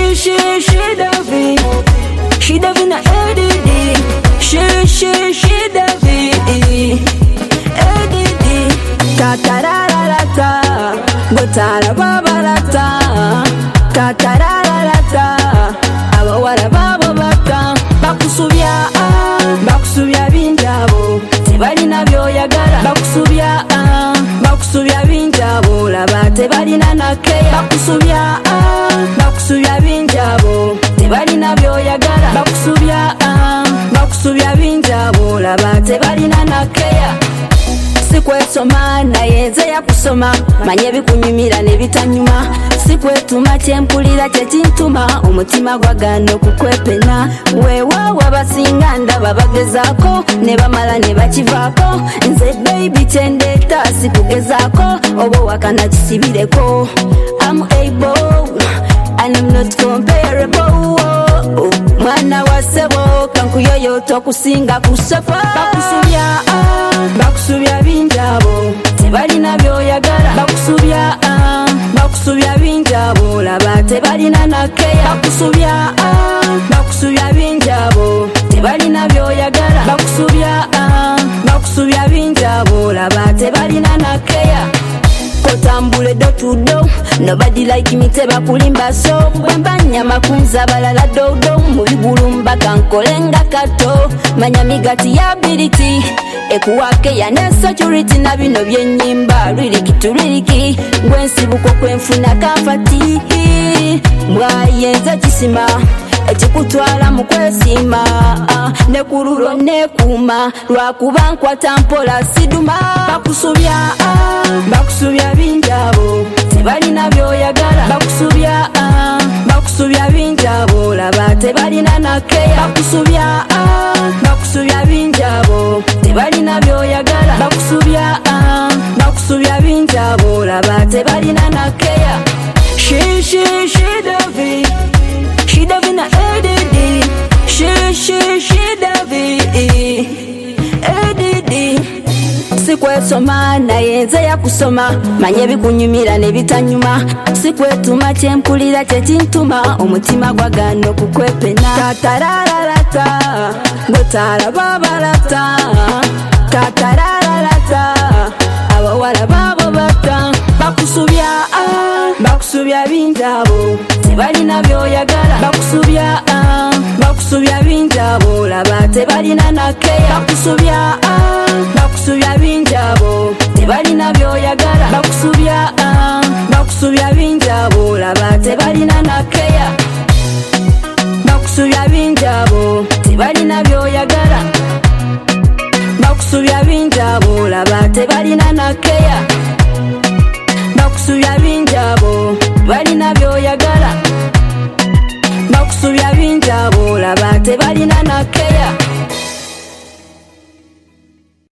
She Davi na ADD. She Davi ADD. Tatararata, gotara babarata. Tatararata, abawala babo bata. Bakusubya binjabo, tebalina byoyagala. Bakusubya binjabo, laba tebalina nakeya. Bakusubya binjabo, tebalina byoyagala. Bakusubya binjabo, laba tebalina nakeya. Sikwesoma naye nze yakusoma, manye bikunyumira ne bitanyuma. Sikwetuma kyempulira kyekintuma, omutima gwagana okukwepena. Weewaawo abasinga ndaba bagezaako, ne bamala ne bakivaako. Nze baby kyendeeta sikugezaako, oba wakana kisibireko. I'm able and I'm not comparable. Mwana wa sebo kankuyoyota okusinga kusofa. Bakusubya binjabo, tebalina byoyagala. Bakusubya binjabo, laba tebalina nakeya. Bakusubya binjabo, tebalina byoyagala. Bakusubya binjabo, laba tebalina nakeya. Kotambule do to do, nobody like me teba kulimba so. Wembanya makunza balala dodo, mubigulumba kankolenga kato. Manya migati ya ability, ekuwake ya ne security na bino byenyimba. Liriki to liriki, gwensibuko kwenfuna kafati. Mwayenza kisima, ekikutwala mu kwesima. Nekurulo nekuma, lwakuba nkwata mpola siduma. Bakusubya binjabo, tebalina byoyagala. Bakusubya binjabo, laba tebalina nakeya. Bakusubya binjabo, tebalina byoyagala. Bakusubya binjabo, laba tebalina nakeya. She Davi na ADD. She Davi ADD. Sikwesoma naye nze yakusoma, manye bikunyumira ne bitanyuma. Sikwetuma kyempulira kyekintuma, omutima gwagana okukwepena. Tatararata, gotara babarata. Tatararata, abawala babo bata. Bakusubya binjabo, tebalina byoyagala. Bakusubya binjabo, laba tebalina nakeya. Bakusubya binjabo, tebalina byoyagala. Bakusubya binjabo, laba tebalina nakeya. Bakusubya binjabo, tebalina byoyagala. Bakusubya binjabo, laba tebalina nakeya. Bakusubya binjabo, balina byoyagala. Bakusubya binjabo, laba tebalina nakeya.